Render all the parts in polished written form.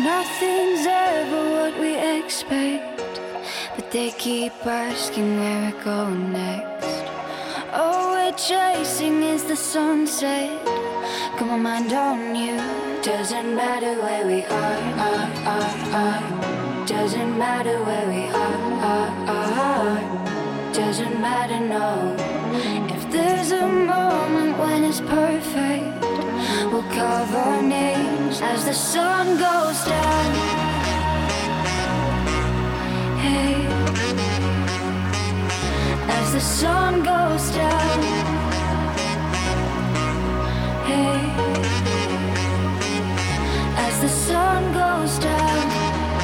Nothing's ever what we expect, but they keep asking where we're going next. All we're chasing is the sunset. Got my mind on you. Doesn't matter where we are. Doesn't matter where we are. Doesn't matter, no. If there's a moment when it's perfect, we'll carve our names as the sun goes down. Hey, as the sun goes down. Hey, as the sun goes down.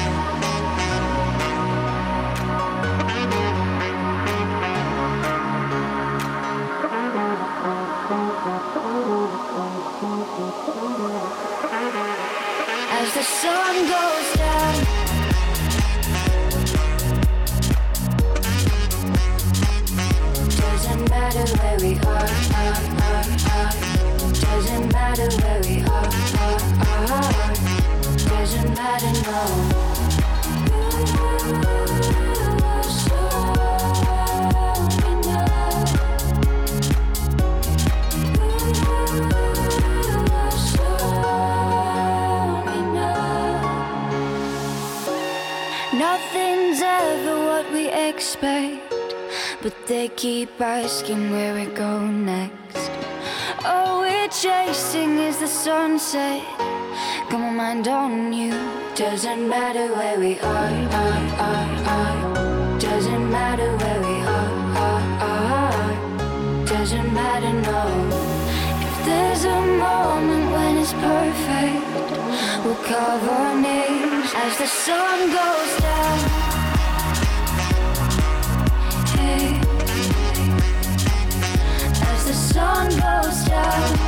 As the sun goes down. Doesn't matter where we are. Doesn't matter where we are. Doesn't matter, no. Nothing's ever what we expect, but they keep asking where we're going next. All we're chasing is the sunset. Got my mind on you. Doesn't matter where we are. Doesn't matter where we are. Doesn't matter, no. If there's a moment when it's perfect, we'll carve our names as the sun goes down. Hey, as the sun goes down.